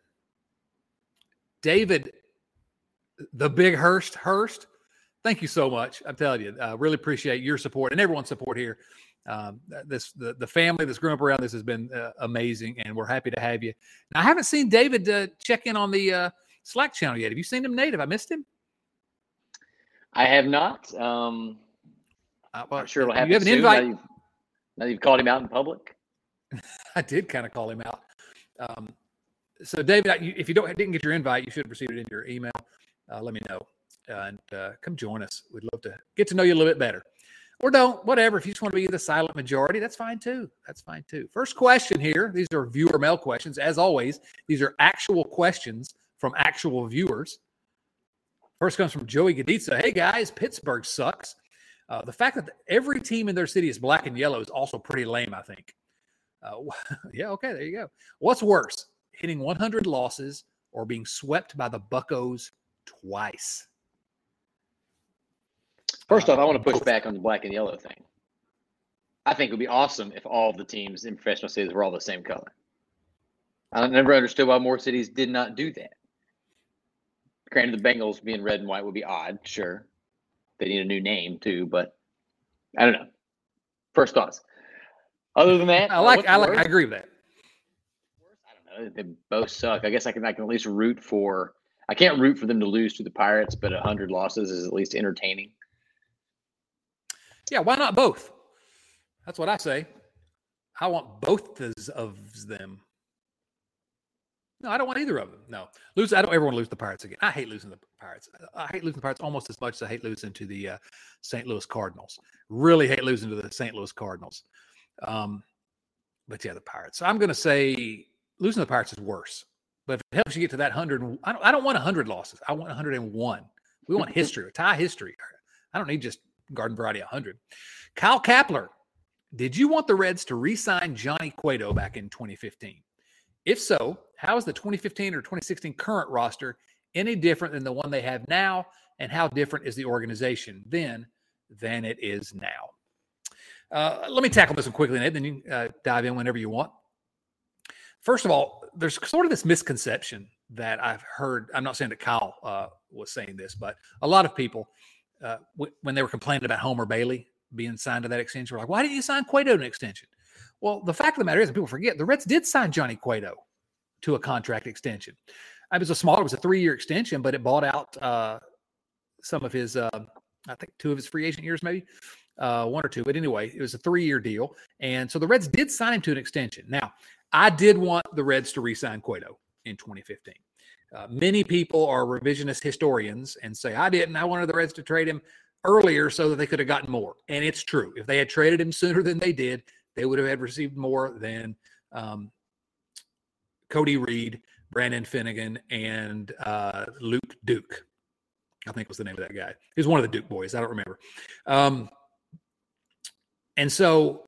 David, the Big Hurst, Hurst, thank you so much. I'm telling you, I uh, really appreciate your support and everyone's support here. Um, this the, the family that's grown up around this has been uh, amazing, and we're happy to have you. Now, I haven't seen David uh, check in on the uh, Slack channel yet. Have you seen him, Nate? Have I missed him? I have not. Um, Uh, well, I'm sure it'll happen you have an soon. invite. Now you've, now you've called him out in public. I did kind of call him out. Um, so, David, if you don't didn't get your invite, you should have received it in your email. Uh, let me know uh, and uh, come join us. We'd love to get to know you a little bit better. Or don't, whatever. If you just want to be the silent majority, that's fine too. That's fine too. First question here. These are viewer mail questions. As always, these are actual questions from actual viewers. First comes from Joey Gaditza. Hey, guys, Pittsburgh sucks. Uh, the fact that every team in their city is black and yellow is also pretty lame, I think. Uh, yeah, okay, there you go. What's worse, hitting one hundred losses or being swept by the Buccos twice? First Uh, off, I want to push both. back on the black and yellow thing. I think it would be awesome if all of the teams in professional cities were all the same color. I never understood why more cities did not do that. Granted, the Bengals being red and white would be odd, sure. They need a new name too, but I don't know. First thoughts. Other than that, I like, what's I like, worse? I agree with that. I don't know. They both suck. I guess I can, I can at least root for. I can't root for them to lose to the Pirates, but a hundred losses is at least entertaining. Yeah, why not both? That's what I say. I want both of them. No, I don't want either of them. No, lose. I don't ever want to lose the Pirates again. I hate losing the Pirates. I hate losing the Pirates almost as much as I hate losing to the uh, Saint Louis Cardinals. Really hate losing to the Saint Louis Cardinals. Um, but yeah, the Pirates. So I'm going to say losing to the Pirates is worse. But if it helps you get to that hundred, I don't. I don't want a hundred losses. I want one hundred and one. We want history, tie history. I don't need just garden variety one hundred. Kyle Kapler, did you want the Reds to re-sign Johnny Cueto back in twenty fifteen? If so, how is the twenty fifteen or twenty sixteen current roster any different than the one they have now? And how different is the organization then than it is now? Uh, let me tackle this one quickly, Nate, then you can uh, dive in whenever you want. First of all, there's sort of this misconception that I've heard. I'm not saying that Kyle uh, was saying this, but a lot of people, uh, w- when they were complaining about Homer Bailey being signed to that extension, were like, why didn't you sign Cueto to an extension? Well, the fact of the matter is, and people forget, the Reds did sign Johnny Cueto to a contract extension. It was a smaller, it was a three-year extension, but it bought out uh, some of his, uh, I think two of his free agent years, maybe uh, one or two. But anyway, it was a three-year deal. And so the Reds did sign him to an extension. Now, I did want the Reds to re-sign Cueto in twenty fifteen. Uh, many people are revisionist historians and say, I didn't. I wanted the Reds to trade him earlier so that they could have gotten more. And it's true. If they had traded him sooner than they did, they would have had received more than um, Cody Reed, Brandon Finnegan, and uh, Luke Duke, I think was the name of that guy. He was one of the Duke boys. I don't remember. Um, and so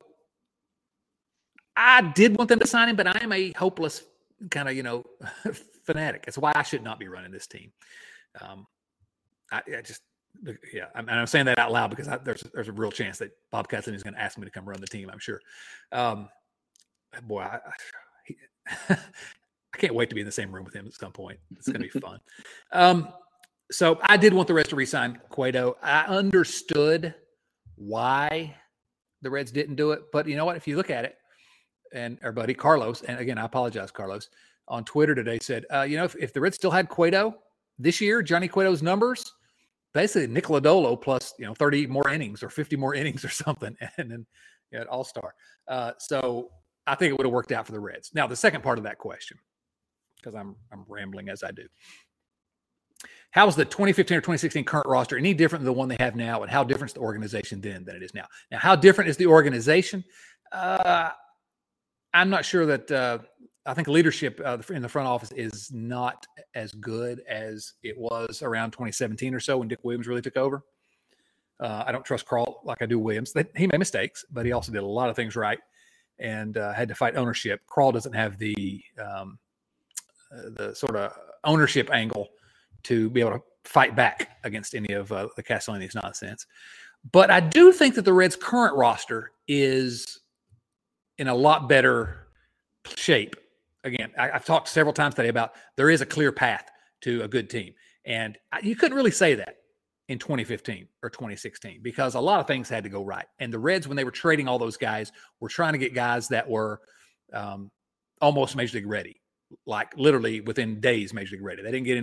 I did want them to sign him, but I am a hopeless kind of, you know, fanatic. That's why I should not be running this team. Um, I, I just, yeah, and I'm saying that out loud because I, there's there's a real chance that Bob Catlin is going to ask me to come run the team. I'm sure. Um, boy, I, I, he, I can't wait to be in the same room with him at some point. It's going to be fun. Um, so I did want the Reds to re-sign Cueto. I understood why the Reds didn't do it, but you know what? If you look at it, and our buddy Carlos, and again, I apologize, Carlos, on Twitter today said, uh, you know, if, if the Reds still had Cueto this year, Johnny Cueto's numbers, basically Nick Lodolo plus, you know, thirty more innings or fifty more innings or something, and then you know, all-star. Uh, so I think it would have worked out for the Reds. Now, the second part of that question, because I'm I'm rambling as I do. How is the twenty fifteen or twenty sixteen current roster any different than the one they have now, and how different is the organization then than it is now? Now, how different is the organization? Uh, I'm not sure that uh, I think leadership uh, in the front office is not as good as it was around twenty seventeen or so when Dick Williams really took over. Uh, I don't trust Carl like I do Williams. They, he made mistakes, but he also did a lot of things right and uh, had to fight ownership. Carl doesn't have the um, uh, the sort of ownership angle to be able to fight back against any of uh, the Castellini's nonsense. But I do think that the Reds' current roster is in a lot better shape. Again, I, I've talked several times today about there is a clear path to a good team. And I, you couldn't really say that in twenty fifteen or twenty sixteen because a lot of things had to go right. And the Reds, when they were trading all those guys, were trying to get guys that were um, almost Major League ready, like literally within days Major League ready. They didn't get any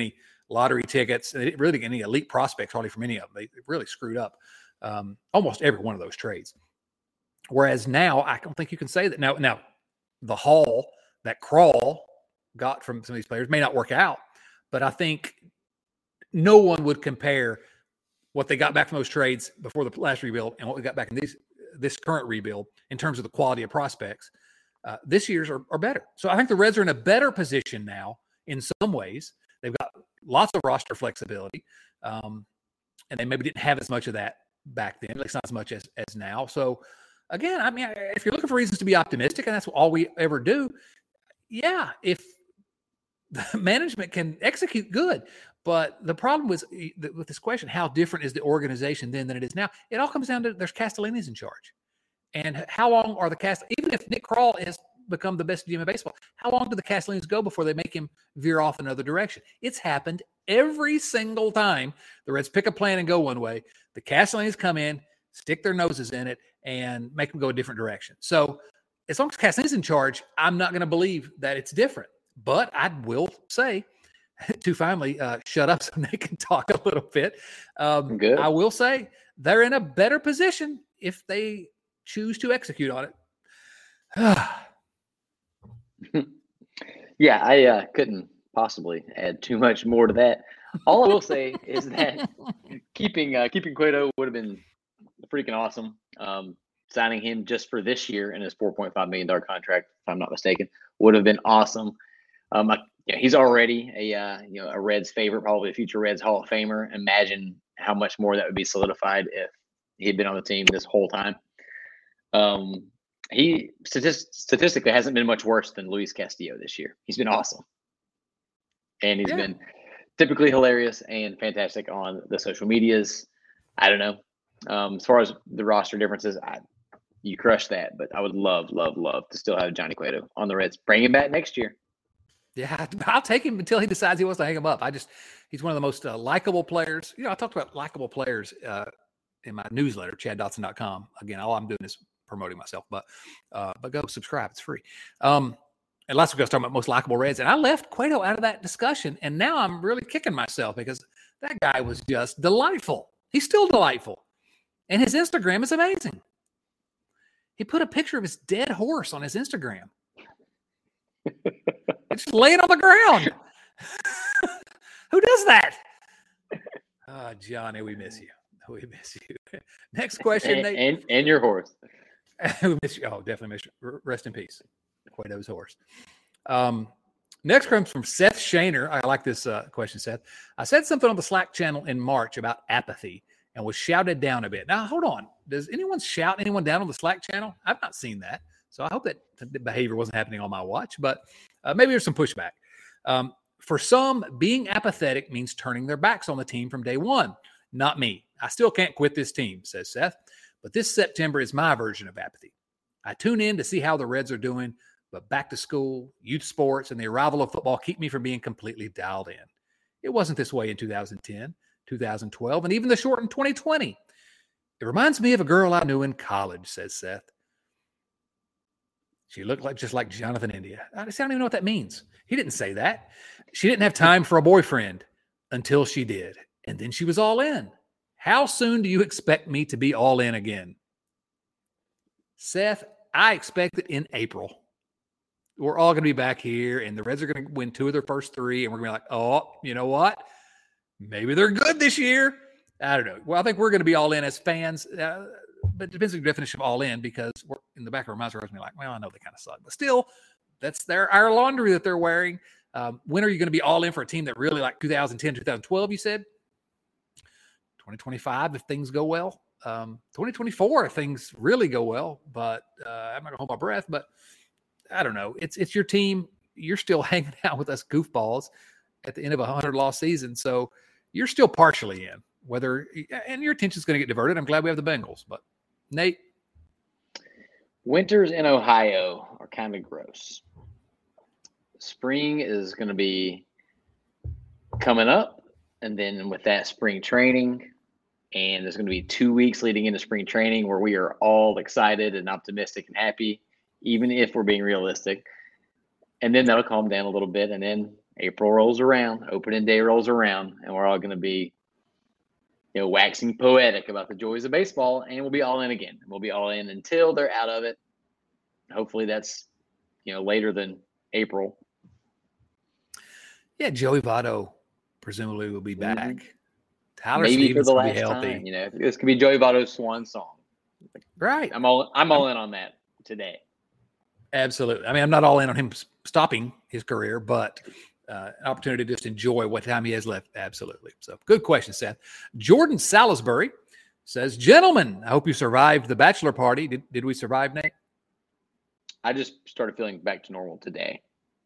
lottery tickets. They didn't really get any elite prospects hardly from any of them. They really screwed up um, almost every one of those trades. Whereas now, I don't think you can say that. Now, now the haul that Crawl got from some of these players may not work out, but I think no one would compare what they got back from those trades before the last rebuild and what we got back in these, this current rebuild in terms of the quality of prospects. Uh, this year's are, are better. So I think the Reds are in a better position now in some ways. They've got lots of roster flexibility, um, and they maybe didn't have as much of that back then, at least not as much as, as now. So, again, I mean, if you're looking for reasons to be optimistic, and that's all we ever do, yeah, if the management can execute, good. But the problem was with this question, how different is the organization then than it is now? It all comes down to there's Castellini's in charge. And how long are the Cast, even if Nick Krall has become the best G M in baseball, how long do the Castellinis go before they make him veer off another direction? It's happened every single time the Reds pick a plan and go one way. The Castellinis come in, stick their noses in it, and make them go a different direction. So as long as Castellini's in charge, I'm not going to believe that it's different. But I will say, to finally uh, shut up so they can talk a little bit, um, Good. I will say they're in a better position if they choose to execute on it. Yeah, I uh, couldn't possibly add too much more to that. All I will say is that keeping uh, keeping Cueto would have been freaking awesome. Um, signing him just for this year in his four point five million dollars contract, if I'm not mistaken, would have been awesome. Um, I, yeah, he's already a uh, you know a Reds favorite, probably a future Reds Hall of Famer. Imagine how much more that would be solidified if he had been on the team this whole time. Um, he statist- statistically hasn't been much worse than Luis Castillo this year. He's been awesome, and he's yeah. been typically hilarious and fantastic on the social medias. I don't know. Um, as far as the roster differences, I, you crushed that, but I would love, love, love to still have Johnny Cueto on the Reds. Bring him back next year. Yeah, I'll take him until he decides he wants to hang him up. I just, he's one of the most uh, likable players. You know, I talked about likable players uh, in my newsletter, chad dotson dot com. Again, all I'm doing is promoting myself, but uh, but go subscribe. It's free. Um, and last week I was talking about most likable Reds, and I left Cueto out of that discussion, and now I'm really kicking myself because that guy was just delightful. He's still delightful. And his Instagram is amazing. He put a picture of his dead horse on his Instagram. It's just laying on the ground. Who does that? Oh, Johnny, we miss you. We miss you. Next question. And, Nate. and, and your horse. We miss you. Oh, definitely miss you. Rest in peace. Cueto's horse. Um, next comes from Seth Shaner. I like this uh, question, Seth. I said something on the Slack channel in March about apathy and was shouted down a bit. Now, hold on. Does anyone shout anyone down on the Slack channel? I've not seen that. So I hope that the behavior wasn't happening on my watch, but uh, maybe there's some pushback. Um, for some, being apathetic means turning their backs on the team from day one. Not me. I still can't quit this team, says Seth. But this September is my version of apathy. I tune in to see how the Reds are doing, but back to school, youth sports, and the arrival of football keep me from being completely dialed in. It wasn't this way in two thousand ten, two thousand twelve, and even the shortened twenty twenty. It reminds me of a girl I knew in college, says Seth. She looked like just like Jonathan India. I don't even know what that means. He didn't say that. She didn't have time for a boyfriend until she did. And then she was all in. How soon do you expect me to be all in again? Seth, I expect it in April. We're all going to be back here, and the Reds are going to win two of their first three, and we're going to be like, oh, you know what? Maybe they're good this year. I don't know. Well, I think we're going to be all in as fans. Uh, but it depends on the definition of all in, because we're in the back of our minds, we're going to be like, well, I know they kind of suck. But still, that's their our laundry that they're wearing. Um, when are you going to be all in for a team that really, like two thousand ten, two thousand twelve, you said? twenty twenty-five, if things go well. Um, twenty twenty-four, if things really go well. But uh, I'm not going to hold my breath. But I don't know. It's it's your team. You're still hanging out with us goofballs at the end of a hundred-loss season. So you're still partially in. Whether and your attention's going to get diverted. I'm glad we have the Bengals. But, Nate? Winters in Ohio are kind of gross. Spring is going to be coming up. And then with that, spring training. And there's going to be two weeks leading into spring training where we are all excited and optimistic and happy, even if we're being realistic. And then that'll calm down a little bit. And then April rolls around, opening day rolls around, and we're all going to be, you know, waxing poetic about the joys of baseball, and we'll be all in again. We'll be all in until they're out of it. Hopefully that's, you know, later than April. Yeah, Joey Votto presumably will be back. Mm-hmm. Tyler Maybe Stevens for the will last be healthy. time. You know, this could be Joey Votto's swan song. Right. I'm all I'm all in on that today. Absolutely. I mean, I'm not all in on him stopping his career, but uh, an opportunity to just enjoy what time he has left. Absolutely. So good question, Seth. Jordan Salisbury says, gentlemen, I hope you survived the bachelor party. Did, did we survive, Nate? I just started feeling back to normal today.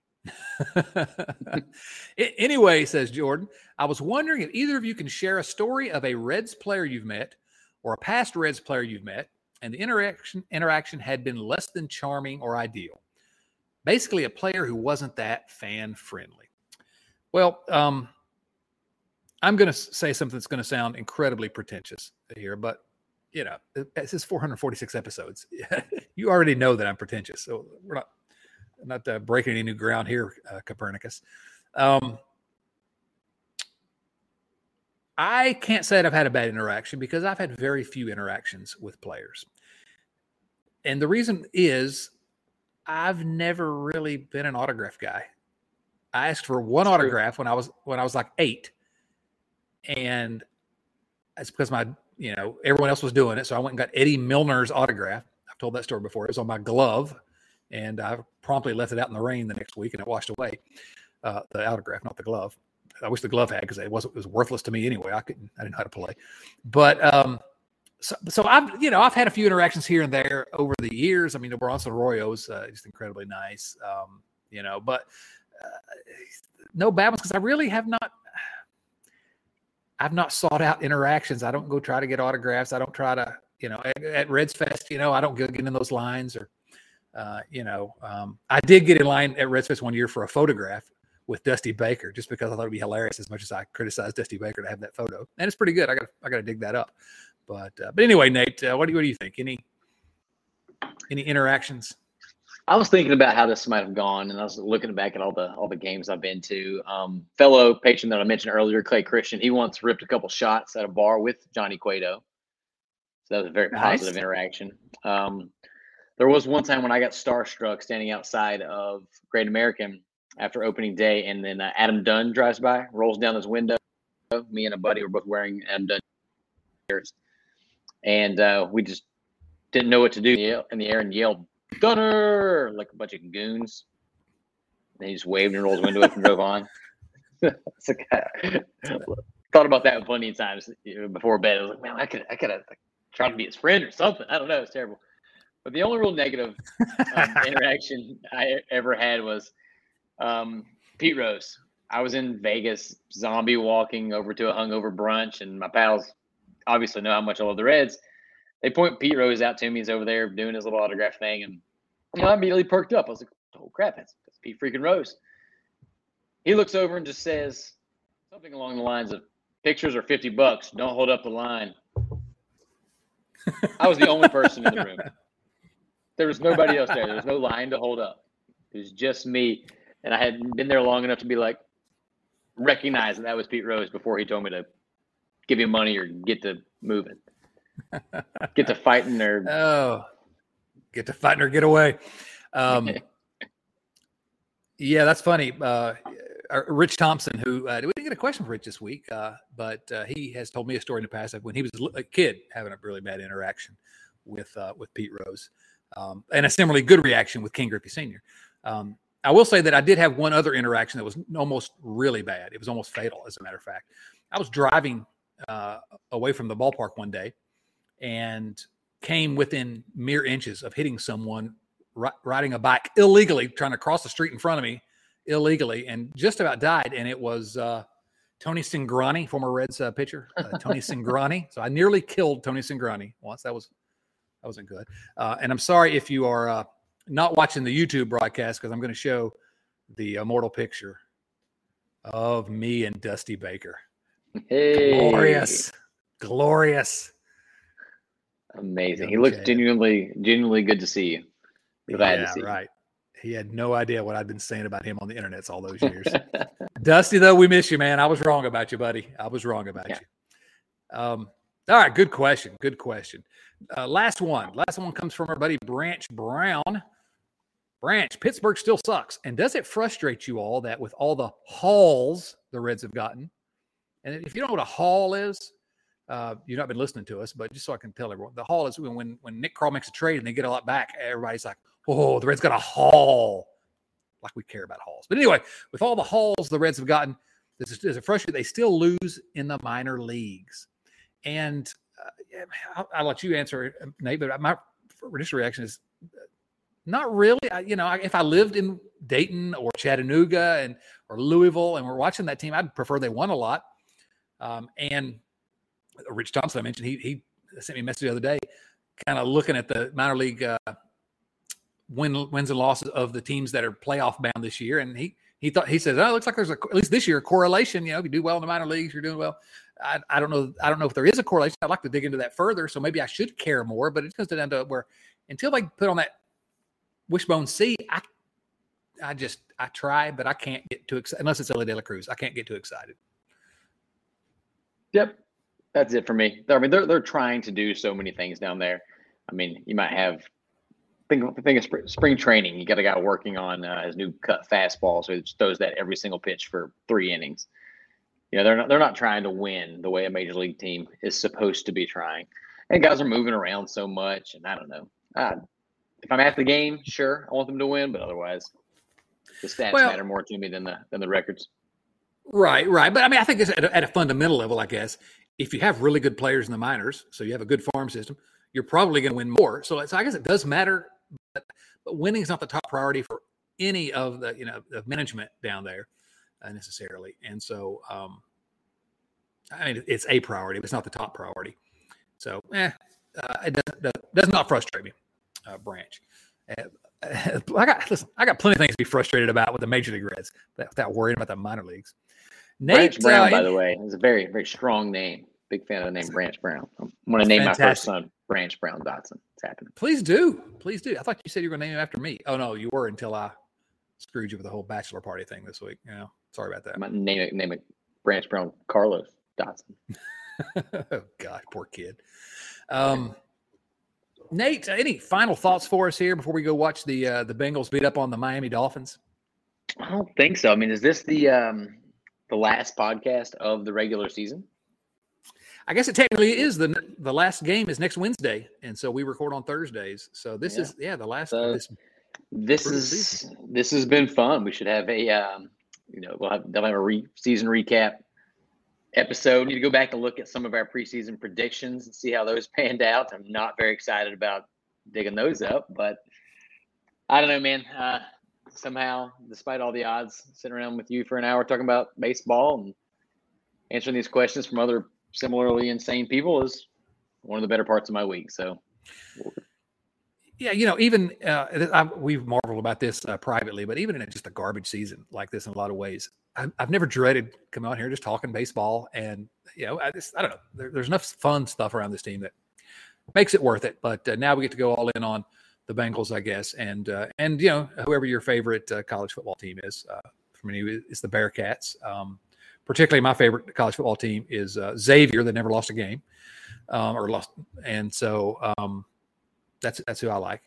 Anyway, says Jordan, I was wondering if either of you can share a story of a Reds player you've met or a past Reds player you've met, and the interaction interaction had been less than charming or ideal. Basically, a player who wasn't that fan friendly. Well, um, I'm going to say something that's going to sound incredibly pretentious here, but you know, this is four hundred forty-six episodes. You already know that I'm pretentious, so we're not not uh, breaking any new ground here, uh, Copernicus. Um, I can't say that I've had a bad interaction because I've had very few interactions with players. And the reason is I've never really been an autograph guy. I asked for one autograph when I was when I was like eight. And that's because my, you know, everyone else was doing it. So I went and got Eddie Milner's autograph. I've told that story before. It was on my glove. And I promptly left it out in the rain the next week, and it washed away. Uh, the autograph, not the glove. I wish the glove had, because it wasn't. It was worthless to me anyway. I couldn't. I didn't know how to play. But um, so, so I've, you know, I've had a few interactions here and there over the years. I mean, the Bronson Arroyo's uh, just incredibly nice. Um, you know, but uh, no bad ones because I really have not. I've not sought out interactions. I don't go try to get autographs. I don't try to, you know, at, at Reds Fest, you know, I don't go get in those lines or. Uh, you know, um, I did get in line at Reds Fest one year for a photograph with Dusty Baker, just because I thought it'd be hilarious as much as I criticized Dusty Baker to have that photo. And it's pretty good. I got I got to dig that up. But uh, but anyway, Nate, uh, what do you what do you think? Any any interactions? I was thinking about how this might have gone, and I was looking back at all the all the games I've been to. Um, fellow patron that I mentioned earlier, Clay Christian, he once ripped a couple shots at a bar with Johnny Cueto. So that was a very Nice. positive interaction. Um, There was one time when I got starstruck standing outside of Great American after opening day, and then uh, Adam Dunn drives by, rolls down his window. Me and a buddy were both wearing Adam Dunn shirts, and uh, we just didn't know what to do in the air and yelled, "Dunner!" like a bunch of goons. And he just waved and rolled his window up and drove on. So, I thought about that plenty of times before bed. I was like, man, I could, I could have like, tried to be his friend or something. I don't know. It's terrible. But the only real negative um, interaction I ever had was um, Pete Rose. I was in Vegas, zombie walking over to a hungover brunch, and my pals obviously know how much I love the Reds. They point Pete Rose out to me. He's over there doing his little autograph thing, and you know, I immediately perked up. I was like, "Oh crap, that's, that's Pete freaking Rose." He looks over and just says something along the lines of, "Pictures are fifty bucks. Don't hold up the line." I was the only person in the room. There was nobody else there. There was no line to hold up. It was just me. And I hadn't been there long enough to be like, recognize that that was Pete Rose before he told me to give him money or get to moving. Get to fighting or. Oh, get to fighting or get away. Um, yeah, that's funny. Uh, Rich Thompson, who uh, we didn't get a question for Rich this week, uh, but uh, he has told me a story in the past of when he was a kid having a really bad interaction with uh, with Pete Rose. Um, and a similarly good reaction with King Griffey Senior Um, I will say that I did have one other interaction that was almost really bad. It was almost fatal, as a matter of fact. I was driving uh, away from the ballpark one day and came within mere inches of hitting someone ri- riding a bike illegally, trying to cross the street in front of me illegally, and just about died. And it was uh, Tony Cingrani, former Reds uh, pitcher, uh, Tony Cingrani. So I nearly killed Tony Cingrani once. That was That wasn't good. Uh, and I'm sorry if you are uh, not watching the YouTube broadcast, because I'm going to show the immortal picture of me and Dusty Baker. Hey. Glorious. Glorious. Amazing. Young he looks Chad. genuinely, genuinely good to see you. Glad yeah, to see right. He had no idea what I'd been saying about him on the internet all those years. Dusty, though, we miss you, man. I was wrong about you, buddy. I was wrong about yeah. you. Um, all right, good question. Good question. Uh, last one. Last one comes from our buddy Branch Brown. Branch, Pittsburgh still sucks. And does it frustrate you all that with all the hauls the Reds have gotten? And if you don't know what a haul is, uh, you've not been listening to us, but just so I can tell everyone, the haul is when when Nick Krall makes a trade and they get a lot back, everybody's like, oh, the Reds got a haul. Like we care about hauls. But anyway, with all the hauls the Reds have gotten, there's a frustrating they still lose in the minor leagues. And uh, yeah, I'll, I'll let you answer, Nate, but my initial reaction is not really. I, you know, if I lived in Dayton or Chattanooga and or Louisville and we're watching that team, I'd prefer they won a lot. Um, and Rich Thompson, I mentioned, he he sent me a message the other day, kind of looking at the minor league uh, win, wins and losses of the teams that are playoff bound this year, and he he thought he says, oh, it looks like there's a, at least this year a correlation. You know, if you do well in the minor leagues, you're doing well. I, I don't know. I don't know if there is a correlation. I'd like to dig into that further. So maybe I should care more. But it comes down to where until they put on that wishbone C, I I just I try, but I can't get too excited unless it's Ellie De La Cruz. I can't get too excited. Yep, that's it for me. I mean, they're they're trying to do so many things down there. I mean, you might have think think of spring, spring training. You got a guy working on uh, his new cut fastball, so he just throws that every single pitch for three innings. You know, they're not they're not trying to win the way a major league team is supposed to be trying. And guys are moving around so much, and I don't know. I, if I'm at the game, sure, I want them to win, but otherwise, the stats well, matter more to me than the than the records. Right, right. But I mean, I think it's at a, at a fundamental level, I guess, if you have really good players in the minors, so you have a good farm system, you're probably going to win more. So, so I guess it does matter, but, but winning is not the top priority for any of the, you know, the management down there uh, necessarily. And so, um, I mean, it's a priority, but it's not the top priority. So, eh, uh, it does, does, does not frustrate me, uh, Branch. Uh, I got listen. I got plenty of things to be frustrated about with the Major League Reds without worrying about the minor leagues. Nate Branch Brown, uh, by the way, is a very, very strong name. Big fan of the name Branch Brown. I'm going to name fantastic. my first son Branch Brown Dotson. It's happening. Please do. Please do. I thought you said you were going to name him after me. Oh, no, you were until I screwed you with the whole bachelor party thing this week. You know, sorry about that. I might name it, name it Branch Brown Carlos Dotson. Oh, gosh, poor kid. Um, Nate, any final thoughts for us here before we go watch the uh, the Bengals beat up on the Miami Dolphins? I don't think so. I mean, is this the um, the last podcast of the regular season? I guess it technically is. The the last game is next Wednesday, and so we record on Thursdays. So this yeah. is yeah the last. So this this is season. This has been fun. We should have a um, you know we'll have they'll have a re- season recap episode. We need to go back and look at some of our preseason predictions and see how those panned out. I'm not very excited about digging those up, but I don't know, man. Uh, somehow, despite all the odds, sitting around with you for an hour talking about baseball and answering these questions from other similarly insane people is one of the better parts of my week. So, yeah, you know, even uh, I, we've marveled about this uh, privately, but even in just a garbage season like this, in a lot of ways, I, I've never dreaded coming out here just talking baseball. And you know, I just I don't know. There, there's enough fun stuff around this team that makes it worth it. But uh, now we get to go all in on the Bengals, I guess, and uh, and you know, whoever your favorite uh, college football team is. Uh, for me, it's the Bearcats. Um, particularly, my favorite college football team is uh, Xavier. That never lost a game, um, or lost, and so um, that's that's who I like.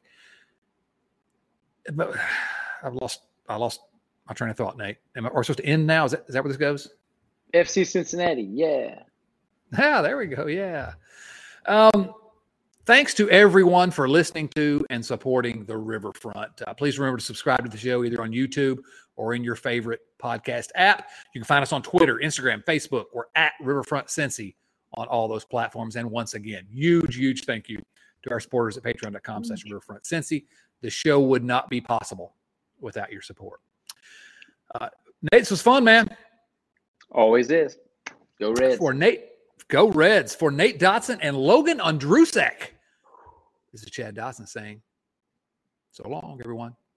But I've lost. I lost my train of thought, Nate. Am I, are we supposed to end now? Is that is that where this goes? F C Cincinnati, yeah. Yeah, there we go. Yeah. Um, thanks to everyone for listening to and supporting the Riverfront. Uh, please remember to subscribe to the show either on YouTube or in your favorite podcast app. You can find us on Twitter, Instagram, Facebook. We're at Riverfront Cincy on all those platforms. And once again, huge, huge thank you to our supporters at patreon.com slash Riverfront Cincy. The show would not be possible without your support. Uh, Nate, this was fun, man. Always is. Go Reds. For Nate, go Reds. For Nate Dotson and Logan Ondrusek, this is Chad Dotson saying, so long, everyone.